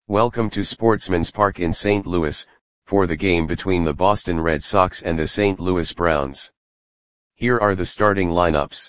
Welcome to Sportsman's Park in St. Louis, for the game between the Boston Red Sox and the St. Louis Browns. Here are the starting lineups.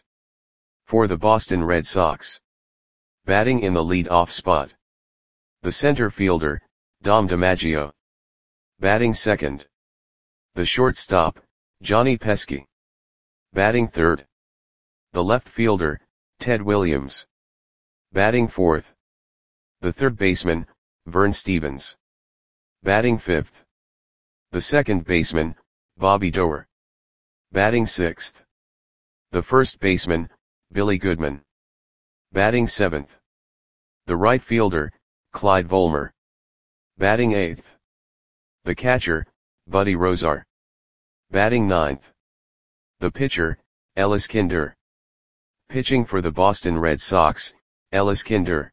For the Boston Red Sox. Batting in the lead-off spot. The center fielder, Dom DiMaggio. Batting second. The shortstop, Johnny Pesky. Batting third. The left fielder, Ted Williams. Batting fourth. The third baseman, Vern Stephens. Batting fifth. The second baseman, Bobby Doerr. Batting sixth. The first baseman, Billy Goodman. Batting seventh. The right fielder, Clyde Volmer. Batting eighth. The catcher, Buddy Rozar. Batting ninth. The pitcher, Ellis Kinder. Pitching for the Boston Red Sox, Ellis Kinder.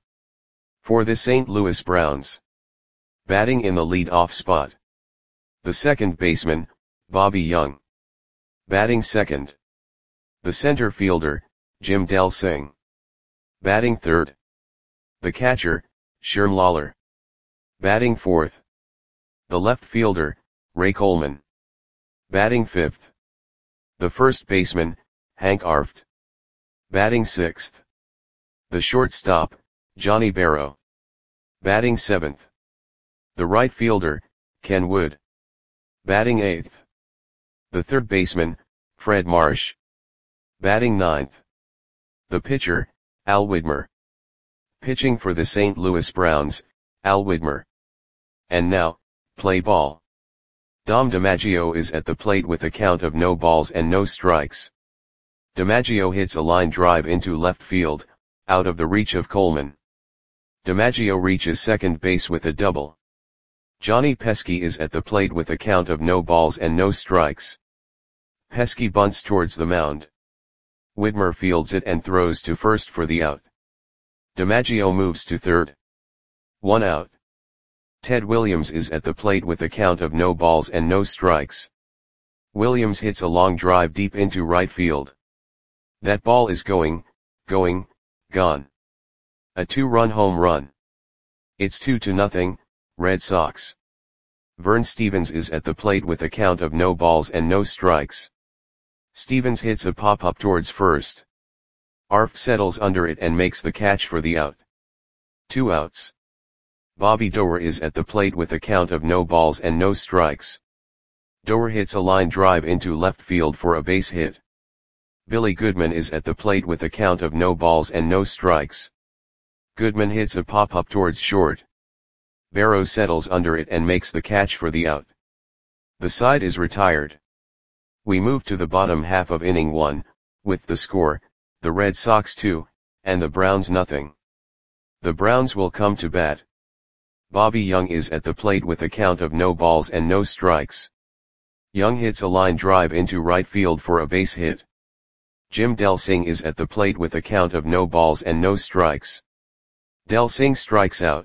For the St. Louis Browns. Batting in the lead-off spot. The second baseman, Bobby Young. Batting second. The center fielder, Jim Delsing. Batting third. The catcher, Sherm Lawler. Batting fourth. The left fielder, Ray Coleman. Batting fifth. The first baseman, Hank Arft. Batting sixth. The shortstop, Johnny Barrow. Batting seventh. The right fielder, Ken Wood. Batting eighth. The third baseman, Fred Marsh. Batting ninth. The pitcher, Al Widmer. Pitching for the St. Louis Browns, Al Widmer. And now, play ball. Dom DiMaggio is at the plate with a count of no balls and no strikes. DiMaggio hits a line drive into left field, out of the reach of Coleman. DiMaggio reaches second base with a double. Johnny Pesky is at the plate with a count of no balls and no strikes. Pesky bunts towards the mound. Widmer fields it and throws to first for the out. DiMaggio moves to third. 1 out. Ted Williams is at the plate with a count of no balls and no strikes. Williams hits a long drive deep into right field. That ball is gone. A 2-run home run. It's 2-0, Red Sox. Vern Stephens is at the plate with a count of no balls and no strikes. Stephens hits a pop-up towards first. Arft settles under it and makes the catch for the out. 2 outs. Bobby Doerr is at the plate with a count of no balls and no strikes. Doerr hits a line drive into left field for a base hit. Billy Goodman is at the plate with a count of no balls and no strikes. Goodman hits a pop-up towards short. Barrow settles under it and makes the catch for the out. The side is retired. We move to the bottom half of inning 1, with the score, the Red Sox 2, and the Browns nothing. The Browns will come to bat. Bobby Young is at the plate with a count of no balls and no strikes. Young hits a line drive into right field for a base hit. Jim Delsing is at the plate with a count of no balls and no strikes. Delsing strikes out.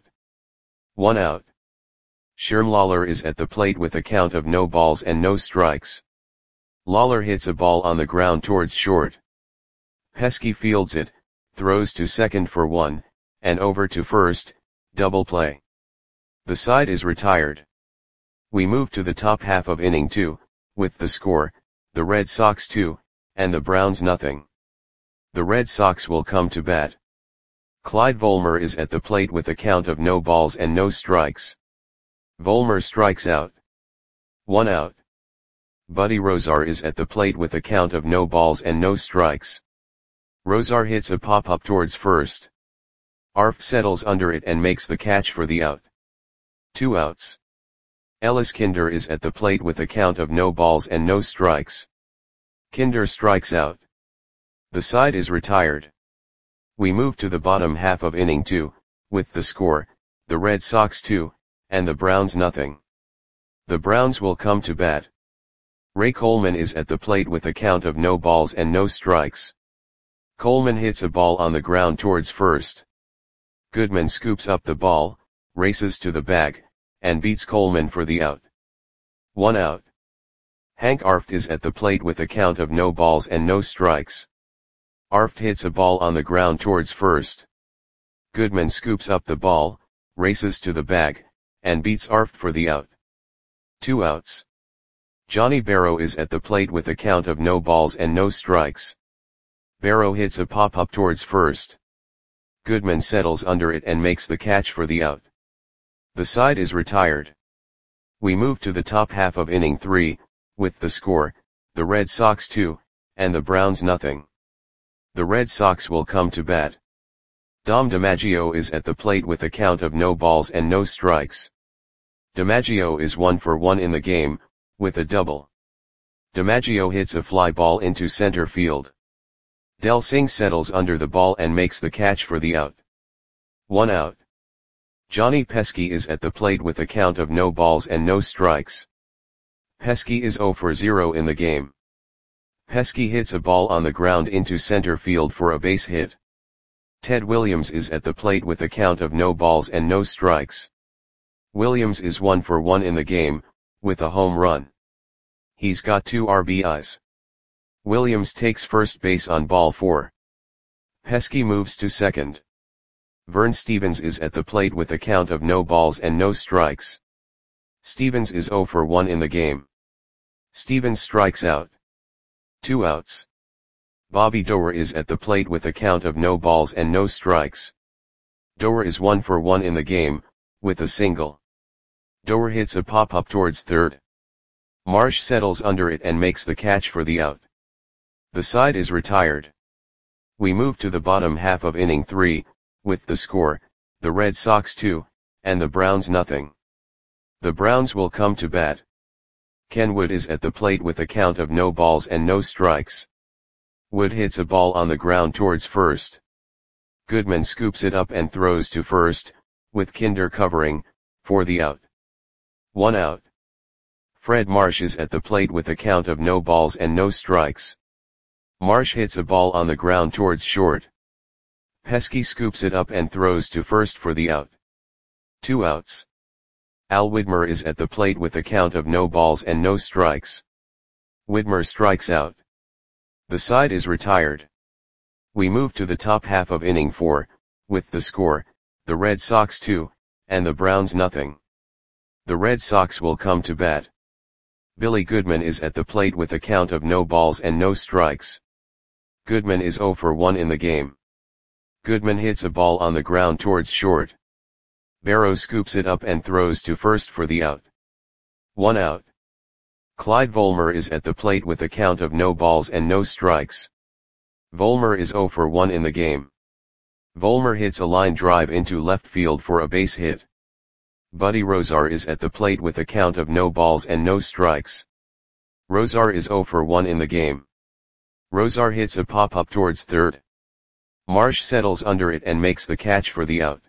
1 out. Sherm Lawler is at the plate with a count of no balls and no strikes. Lawler hits a ball on the ground towards short. Pesky fields it, throws to second for 1, and over to first, double play. The side is retired. We move to the top half of inning 2, with the score, the Red Sox 2, and the Browns nothing. The Red Sox will come to bat. Clyde Volmer is at the plate with a count of no balls and no strikes. Volmer strikes out. 1 out. Buddy Rozar is at the plate with a count of no balls and no strikes. Rozar hits a pop-up towards first. Arft settles under it and makes the catch for the out. 2 outs. Ellis Kinder is at the plate with a count of no balls and no strikes. Kinder strikes out. The side is retired. We move to the bottom half of inning 2, with the score, the Red Sox 2, and the Browns nothing. The Browns will come to bat. Ray Coleman is at the plate with a count of no balls and no strikes. Coleman hits a ball on the ground towards first. Goodman scoops up the ball, races to the bag, and beats Coleman for the out. 1 out. Hank Arft is at the plate with a count of no balls and no strikes. Arft hits a ball on the ground towards first. Goodman scoops up the ball, races to the bag, and beats Arft for the out. 2 outs. Johnny Barrow is at the plate with a count of no balls and no strikes. Barrow hits a pop-up towards first. Goodman settles under it and makes the catch for the out. The side is retired. We move to the top half of inning 3, with the score, the Red Sox 2, and the Browns nothing. The Red Sox will come to bat. Dom DiMaggio is at the plate with a count of no balls and no strikes. DiMaggio is 1 for 1 in the game, with a double. DiMaggio hits a fly ball into center field. Del Singh settles under the ball and makes the catch for the out. 1 out. Johnny Pesky is at the plate with a count of no balls and no strikes. Pesky is 0 for 0 in the game. Pesky hits a ball on the ground into center field for a base hit. Ted Williams is at the plate with a count of no balls and no strikes. Williams is 1 for 1 in the game, with a home run. He's got 2 RBIs. Williams takes first base on ball 4. Pesky moves to second. Vern Stevens is at the plate with a count of no balls and no strikes. Stevens is 0 for 1 in the game. Stevens strikes out. 2 outs. Bobby Doerr is at the plate with a count of no balls and no strikes. Doerr is 1 for 1 in the game, with a single. Doerr hits a pop-up towards third. Marsh settles under it and makes the catch for the out. The side is retired. We move to the bottom half of inning 3, with the score, the Red Sox 2, and the Browns nothing. The Browns will come to bat. Ken Wood is at the plate with a count of no balls and no strikes. Wood hits a ball on the ground towards first. Goodman scoops it up and throws to first, with Kinder covering, for the out. 1 out. Fred Marsh is at the plate with a count of no balls and no strikes. Marsh hits a ball on the ground towards short. Pesky scoops it up and throws to first for the out. 2 outs. Al Widmer is at the plate with a count of no balls and no strikes. Widmer strikes out. The side is retired. We move to the top half of inning 4, with the score, the Red Sox 2, and the Browns nothing. The Red Sox will come to bat. Billy Goodman is at the plate with a count of no balls and no strikes. Goodman is 0 for 1 in the game. Goodman hits a ball on the ground towards short. Barrow scoops it up and throws to first for the out. 1 out. Clyde Volmer is at the plate with a count of no balls and no strikes. Volmer is 0 for 1 in the game. Volmer hits a line drive into left field for a base hit. Buddy Rozar is at the plate with a count of no balls and no strikes. Rozar is 0 for 1 in the game. Rozar hits a pop-up towards third. Marsh settles under it and makes the catch for the out.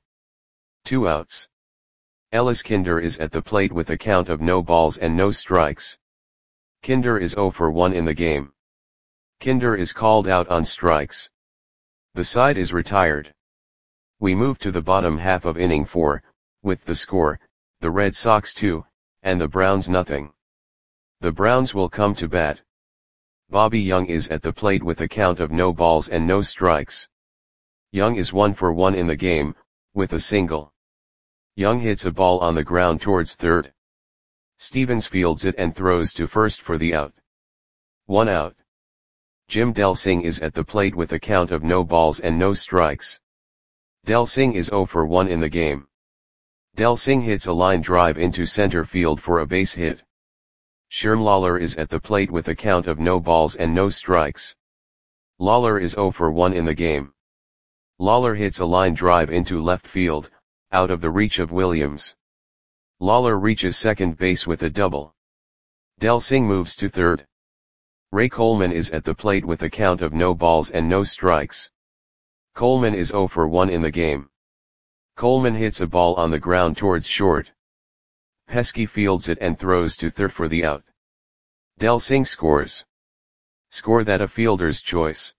2 outs. Ellis Kinder is at the plate with a count of no balls and no strikes. Kinder is 0 for 1 in the game. Kinder is called out on strikes. The side is retired. We move to the bottom half of inning 4, with the score, the Red Sox 2, and the Browns nothing. The Browns will come to bat. Bobby Young is at the plate with a count of no balls and no strikes. Young is 1 for 1 in the game, with a single. Young hits a ball on the ground towards third. Stevens fields it and throws to first for the out. 1 out. Jim Del Singh is at the plate with a count of no balls and no strikes. Del Singh is 0 for 1 in the game. Del Singh hits a line drive into center field for a base hit. Sherm Lawler is at the plate with a count of no balls and no strikes. Lawler is 0 for 1 in the game. Lawler hits a line drive into left field, out of the reach of Williams. Lawler reaches second base with a double. Del Singh moves to third. Ray Coleman is at the plate with a count of no balls and no strikes. Coleman is 0 for 1 in the game. Coleman hits a ball on the ground towards short. Pesky fields it and throws to third for the out. Del Singh scores. Score that a fielder's choice.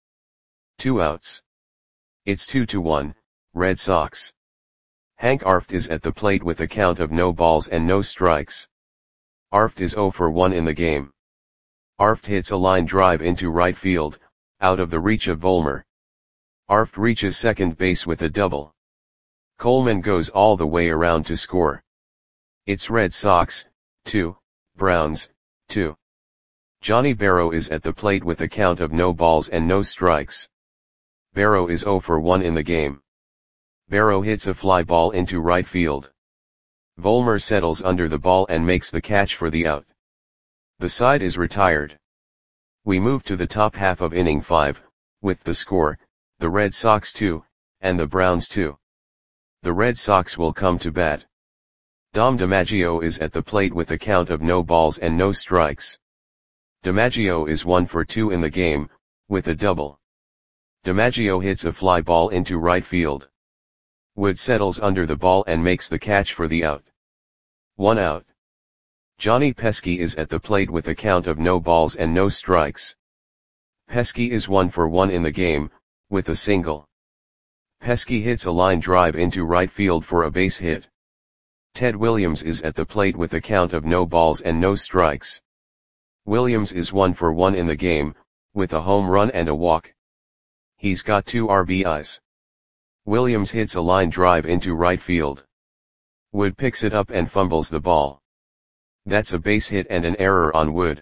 2 outs. It's 2-1, Red Sox. Hank Arft is at the plate with a count of no balls and no strikes. Arft is 0 for 1 in the game. Arft hits a line drive into right field, out of the reach of Volmer. Arft reaches second base with a double. Coleman goes all the way around to score. It's Red Sox, 2, Browns, 2. Johnny Barrow is at the plate with a count of no balls and no strikes. Barrow is 0 for 1 in the game. Barrow hits a fly ball into right field. Vollmer settles under the ball and makes the catch for the out. The side is retired. We move to the top half of inning 5, with the score, the Red Sox 2, and the Browns 2. The Red Sox will come to bat. Dom DiMaggio is at the plate with a count of no balls and no strikes. DiMaggio is 1 for 2 in the game, with a double. DiMaggio hits a fly ball into right field. Wood settles under the ball and makes the catch for the out. 1 out. Johnny Pesky is at the plate with a count of no balls and no strikes. Pesky is 1 for 1 in the game, with a single. Pesky hits a line drive into right field for a base hit. Ted Williams is at the plate with a count of no balls and no strikes. Williams is 1 for 1 in the game, with a home run and a walk. He's got 2 RBIs. Williams hits a line drive into right field. Wood picks it up and fumbles the ball. That's a base hit and an error on Wood.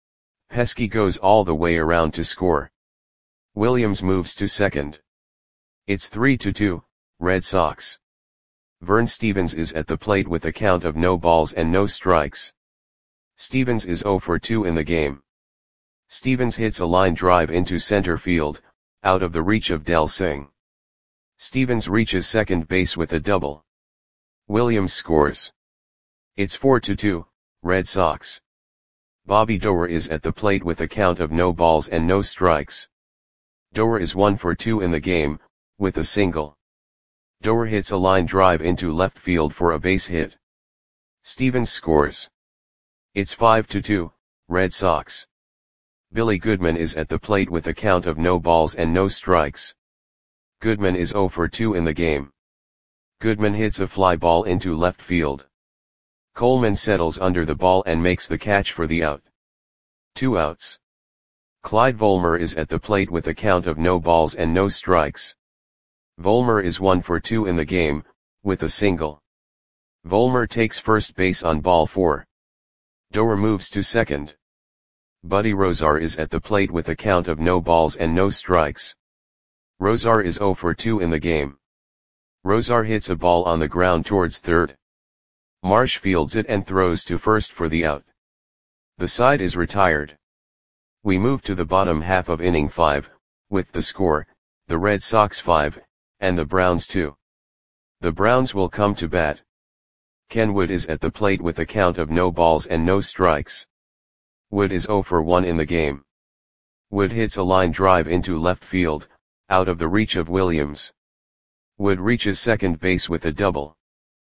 Pesky goes all the way around to score. Williams moves to second. It's 3-2, Red Sox. Vern Stevens is at the plate with a count of no balls and no strikes. Stevens is 0 for 2 in the game. Stevens hits a line drive into center field, out of the reach of Del Singh. Stevens reaches second base with a double. Williams scores. It's 4-2, Red Sox. Bobby Doerr is at the plate with a count of no balls and no strikes. Doerr is 1 for 2 in the game, with a single. Doerr hits a line drive into left field for a base hit. Stevens scores. It's 5-2, Red Sox. Billy Goodman is at the plate with a count of no balls and no strikes. Goodman is 0 for 2 in the game. Goodman hits a fly ball into left field. Coleman settles under the ball and makes the catch for the out. 2 outs. Clyde Vollmer is at the plate with a count of no balls and no strikes. Vollmer is 1 for 2 in the game, with a single. Vollmer takes first base on ball 4. Doerr moves to second. Buddy Rozar is at the plate with a count of no balls and no strikes. Rozar is 0 for 2 in the game. Rozar hits a ball on the ground towards third. Marsh fields it and throws to first for the out. The side is retired. We move to the bottom half of inning 5, with the score, the Red Sox 5, and the Browns 2. The Browns will come to bat. Ken Wood is at the plate with a count of no balls and no strikes. Wood is 0 for 1 in the game. Wood hits a line drive into left field, out of the reach of Williams. Wood reaches second base with a double.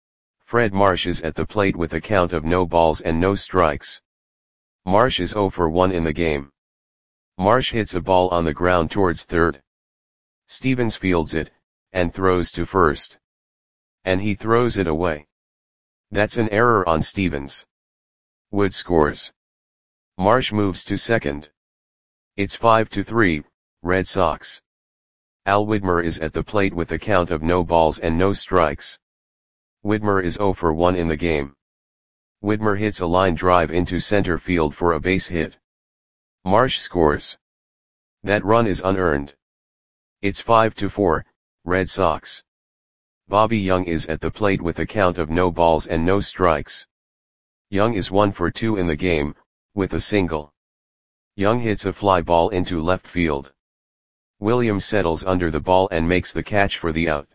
Fred Marsh is at the plate with a count of no balls and no strikes. Marsh is 0 for 1 in the game. Marsh hits a ball on the ground towards third. Stevens fields it, and throws to first. And he throws it away. That's an error on Stevens. Wood scores. Marsh moves to second. It's 5-3, Red Sox. Al Widmer is at the plate with a count of no balls and no strikes. Widmer is 0 for 1 in the game. Widmer hits a line drive into center field for a base hit. Marsh scores. That run is unearned. It's 5-4, Red Sox. Bobby Young is at the plate with a count of no balls and no strikes. Young is 1 for 2 in the game, with a single. Young hits a fly ball into left field. Williams settles under the ball and makes the catch for the out.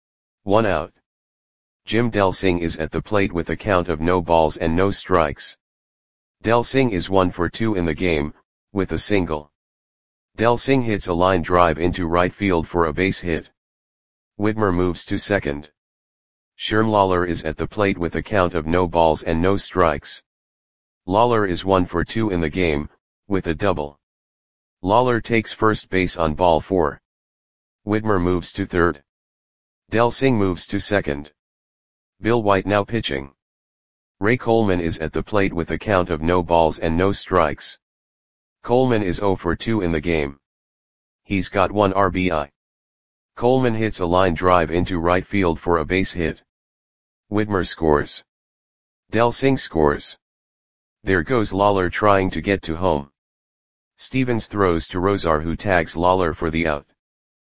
1 out. Jim Delsing is at the plate with a count of no balls and no strikes. Delsing is 1 for 2 in the game, with a single. Delsing hits a line drive into right field for a base hit. Widmer moves to second. Sherm Lawler is at the plate with a count of no balls and no strikes. Lawler is 1 for 2 in the game, with a double. Lawler takes first base on ball 4. Widmer moves to third. Delsing moves to second. Bill White now pitching. Ray Coleman is at the plate with a count of no balls and no strikes. Coleman is 0 for 2 in the game. He's got 1 RBI. Coleman hits a line drive into right field for a base hit. Widmer scores. Delsing scores. There goes Lawler trying to get to home. Stevens throws to Rosar, who tags Lawler for the out.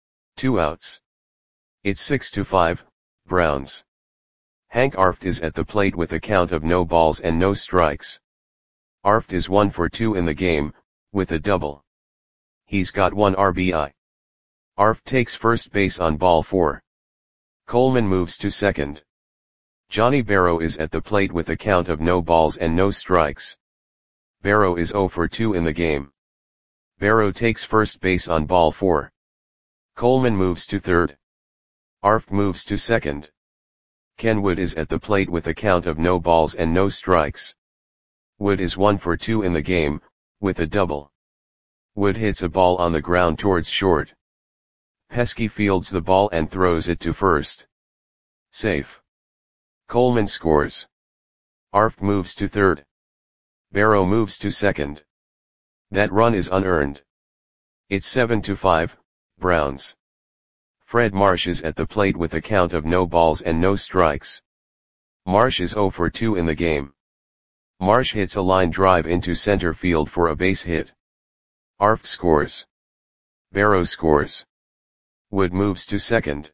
2 outs. It's 6-5, Browns. Hank Arft is at the plate with a count of no balls and no strikes. Arft is 1 for 2 in the game, with a double. He's got 1 RBI. Arft takes first base on ball 4. Coleman moves to second. Johnny Barrow is at the plate with a count of no balls and no strikes. Barrow is 0 for 2 in the game. Barrow takes first base on ball 4. Coleman moves to third. Arft moves to second. Ken Wood is at the plate with a count of no balls and no strikes. Wood is 1 for 2 in the game, with a double. Wood hits a ball on the ground towards short. Pesky fields the ball and throws it to first. Safe. Coleman scores. Arft moves to third. Barrow moves to second. That run is unearned. It's 7-5, Browns. Fred Marsh is at the plate with a count of no balls and no strikes. Marsh is 0 for 2 in the game. Marsh hits a line drive into center field for a base hit. Arft scores. Barrow scores. Wood moves to second.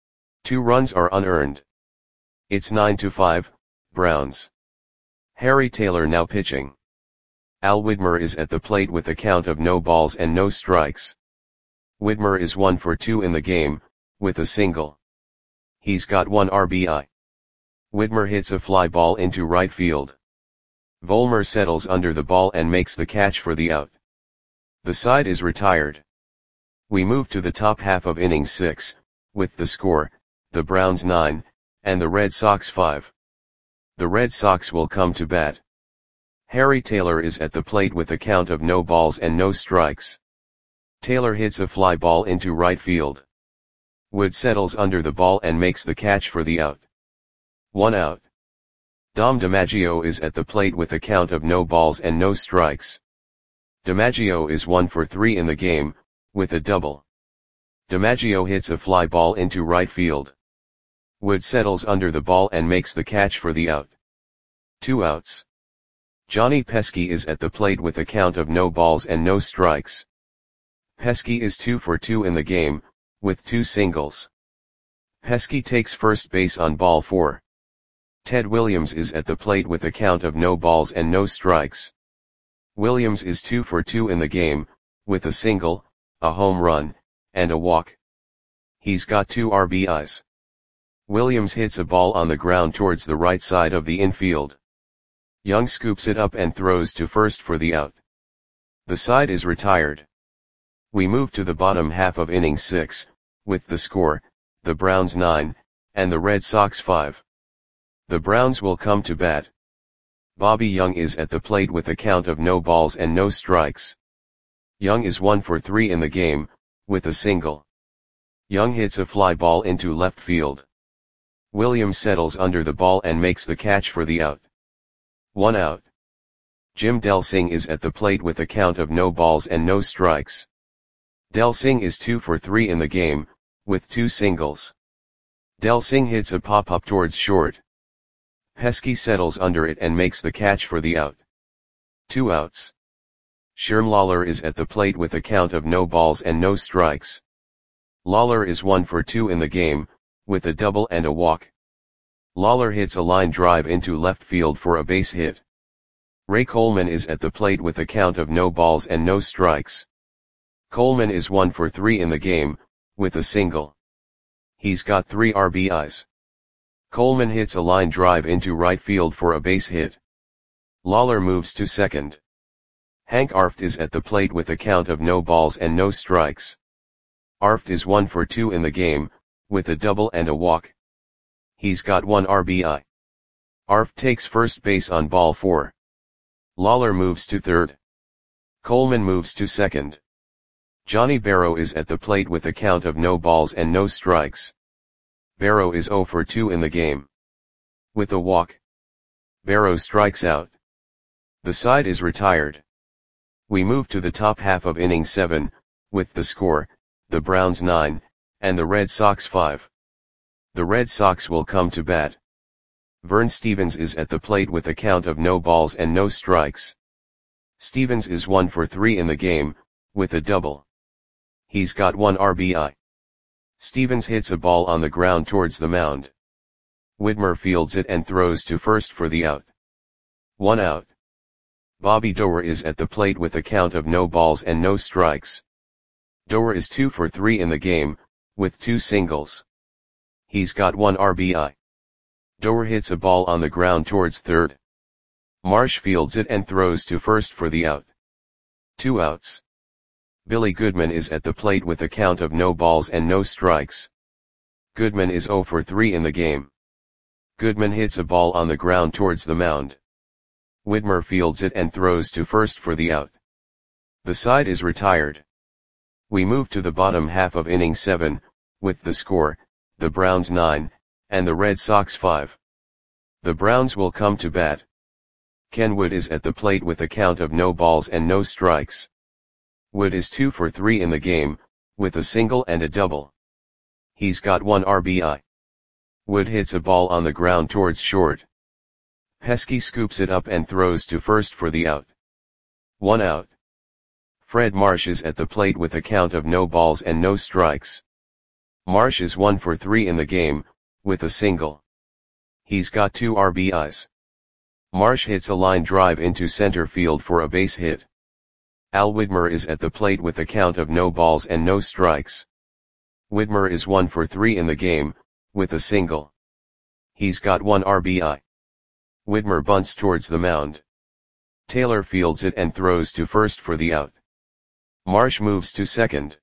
2 runs are unearned. It's 9-5, Browns. Harry Taylor now pitching. Al Widmer is at the plate with a count of no balls and no strikes. Widmer is 1 for 2 in the game, with a single. He's got 1 RBI. Widmer hits a fly ball into right field. Vollmer settles under the ball and makes the catch for the out. The side is retired. We move to the top half of inning 6, with the score, the Browns 9, and the Red Sox 5. The Red Sox will come to bat. Harry Taylor is at the plate with a count of no balls and no strikes. Taylor hits a fly ball into right field. Wood settles under the ball and makes the catch for the out. 1 out. Dom DiMaggio is at the plate with a count of no balls and no strikes. DiMaggio is 1 for 3 in the game, with a double. DiMaggio hits a fly ball into right field. Wood settles under the ball and makes the catch for the out. 2 outs. Johnny Pesky is at the plate with a count of no balls and no strikes. Pesky is 2 for 2 in the game, with 2 singles. Pesky takes first base on ball 4. Ted Williams is at the plate with a count of no balls and no strikes. Williams is 2 for 2 in the game, with a single, a home run, and a walk. He's got 2 RBIs. Williams hits a ball on the ground towards the right side of the infield. Young scoops it up and throws to first for the out. The side is retired. We move to the bottom half of inning 6, with the score, the Browns 9, and the Red Sox 5. The Browns will come to bat. Bobby Young is at the plate with a count of no balls and no strikes. Young is 1 for 3 in the game, with a single. Young hits a fly ball into left field. Williams settles under the ball and makes the catch for the out. 1 out. Jim Delsing is at the plate with a count of no balls and no strikes. Delsing is 2 for 3 in the game, with 2 singles. Delsing hits a pop-up towards short. Pesky settles under it and makes the catch for the out. 2 outs. Sherm Lawler is at the plate with a count of no balls and no strikes. Lawler is 1 for 2 in the game, with a double and a walk. Lawler hits a line drive into left field for a base hit. Ray Coleman is at the plate with a count of no balls and no strikes. Coleman is 1 for 3 in the game, with a single. He's got 3 RBIs. Coleman hits a line drive into right field for a base hit. Lawler moves to second. Hank Arft is at the plate with a count of no balls and no strikes. Arft is 1 for 2 in the game, with a double and a walk. He's got 1 RBI. Arft takes first base on ball 4. Lawler moves to third. Coleman moves to second. Johnny Barrow is at the plate with a count of no balls and no strikes. Barrow is 0 for 2 in the game. With a walk. Barrow strikes out. The side is retired. We move to the top half of inning 7, with the score, the Browns 9, and the Red Sox 5. The Red Sox will come to bat. Vern Stephens is at the plate with a count of no balls and no strikes. Stephens is 1 for 3 in the game, with a double. He's got 1 RBI. Stephens hits a ball on the ground towards the mound. Widmer fields it and throws to first for the out. 1 out. Bobby Doerr is at the plate with a count of no balls and no strikes. Doerr is 2 for 3 in the game, with 2 singles. He's got 1 RBI. Doerr hits a ball on the ground towards third. Marsh fields it and throws to first for the out. 2 outs. Billy Goodman is at the plate with a count of no balls and no strikes. Goodman is 0 for 3 in the game. Goodman hits a ball on the ground towards the mound. Widmer fields it and throws to first for the out. The side is retired. We move to the bottom half of inning 7, with the score, the Browns 9, and the Red Sox 5. The Browns will come to bat. Ken Wood is at the plate with a count of no balls and no strikes. Wood is 2 for 3 in the game, with a single and a double. He's got 1 RBI. Wood hits a ball on the ground towards short. Pesky scoops it up and throws to first for the out. 1 out. Fred Marsh is at the plate with a count of no balls and no strikes. Marsh is 1 for 3 in the game, with a single. He's got 2 RBIs. Marsh hits a line drive into center field for a base hit. Al Widmer is at the plate with a count of no balls and no strikes. Widmer is 1 for 3 in the game, with a single. He's got 1 RBI. Widmer bunts towards the mound. Taylor fields it and throws to first for the out. Marsh moves to second.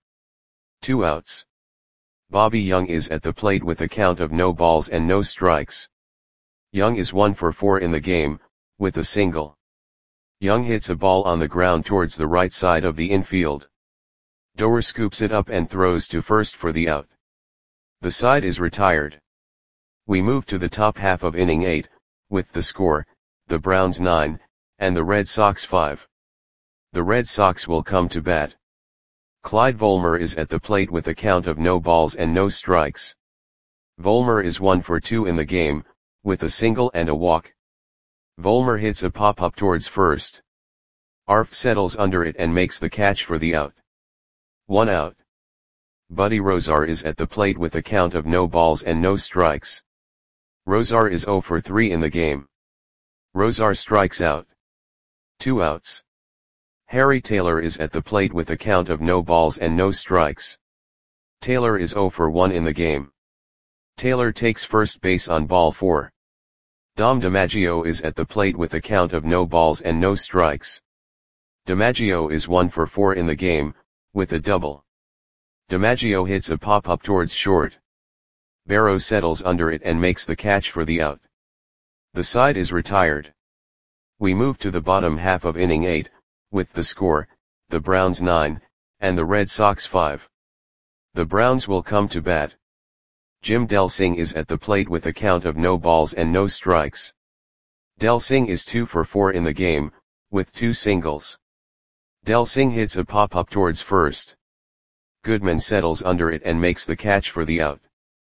2 outs. Bobby Young is at the plate with a count of no balls and no strikes. Young is 1 for 4 in the game, with a single. Young hits a ball on the ground towards the right side of the infield. Doerr scoops it up and throws to first for the out. The side is retired. We move to the top half of inning 8, with the score, the Browns 9, and the Red Sox 5. The Red Sox will come to bat. Clyde Volmer is at the plate with a count of no balls and no strikes. Volmer is 1 for 2 in the game, with a single and a walk. Volmer hits a pop-up towards first. Arft settles under it and makes the catch for the out. 1 out. Buddy Rozar is at the plate with a count of no balls and no strikes. Rozar is 0 for 3 in the game. Rozar strikes out. 2 outs. Harry Taylor is at the plate with a count of no balls and no strikes. Taylor is 0 for 1 in the game. Taylor takes first base on ball 4. Dom DiMaggio is at the plate with a count of no balls and no strikes. DiMaggio is 1 for 4 in the game, with a double. DiMaggio hits a pop-up towards short. Barrow settles under it and makes the catch for the out. The side is retired. We move to the bottom half of inning 8, with the score, the Browns 9, and the Red Sox 5. The Browns will come to bat. Jim Delsing is at the plate with a count of no balls and no strikes. Delsing is 2 for 4 in the game, with 2 singles. Delsing hits a pop-up towards first. Goodman settles under it and makes the catch for the out.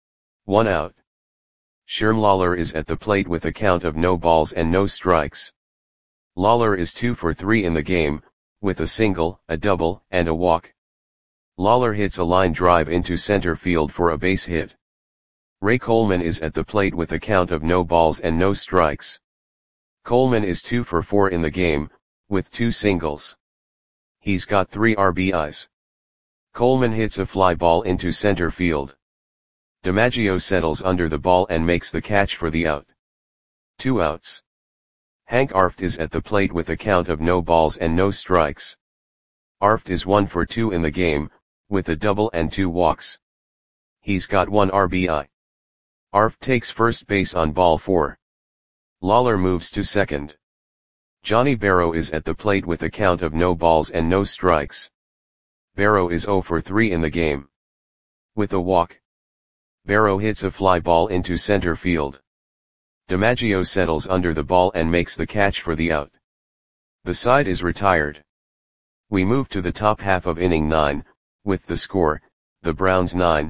1 out. Sherm Lawler is at the plate with a count of no balls and no strikes. Lawler is 2 for 3 in the game, with a single, a double, and a walk. Lawler hits a line drive into center field for a base hit. Ray Coleman is at the plate with a count of no balls and no strikes. Coleman is 2 for 4 in the game, with 2 singles. He's got 3 RBIs. Coleman hits a fly ball into center field. DiMaggio settles under the ball and makes the catch for the out. 2 outs. Hank Arft is at the plate with a count of no balls and no strikes. Arft is 1 for 2 in the game, with a double and 2 walks. He's got 1 RBI. Arft takes first base on ball 4. Lawler moves to second. Johnny Barrow is at the plate with a count of no balls and no strikes. Barrow is 0 for 3 in the game. With a walk. Barrow hits a fly ball into center field. DiMaggio settles under the ball and makes the catch for the out. The side is retired. We move to the top half of inning 9, with the score, the Browns 9,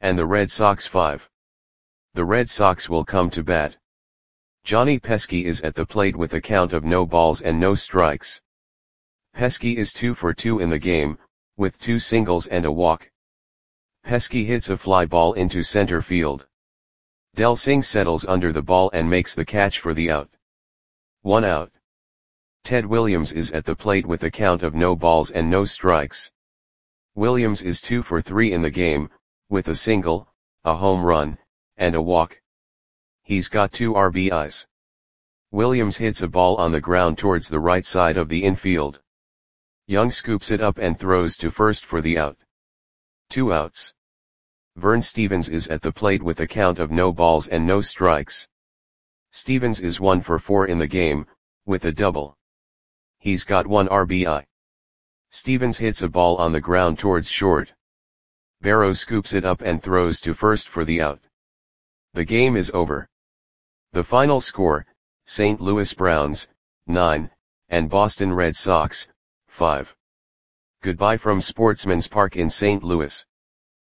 and the Red Sox 5. The Red Sox will come to bat. Johnny Pesky is at the plate with a count of no balls and no strikes. Pesky is 2 for 2 in the game, with 2 singles and a walk. Pesky hits a fly ball into center field. Del Singh settles under the ball and makes the catch for the out. 1 out. Ted Williams is at the plate with a count of no balls and no strikes. Williams is 2 for 3 in the game, with a single, a home run, and a walk. He's got 2 RBIs. Williams hits a ball on the ground towards the right side of the infield. Young scoops it up and throws to first for the out. 2 outs. Vern Stephens is at the plate with a count of no balls and no strikes. Stephens is 1 for 4 in the game, with a double. He's got 1 RBI. Stephens hits a ball on the ground towards short. Barrow scoops it up and throws to first for the out. The game is over. The final score, St. Louis Browns, 9, and Boston Red Sox, 5. Goodbye from Sportsman's Park in St. Louis.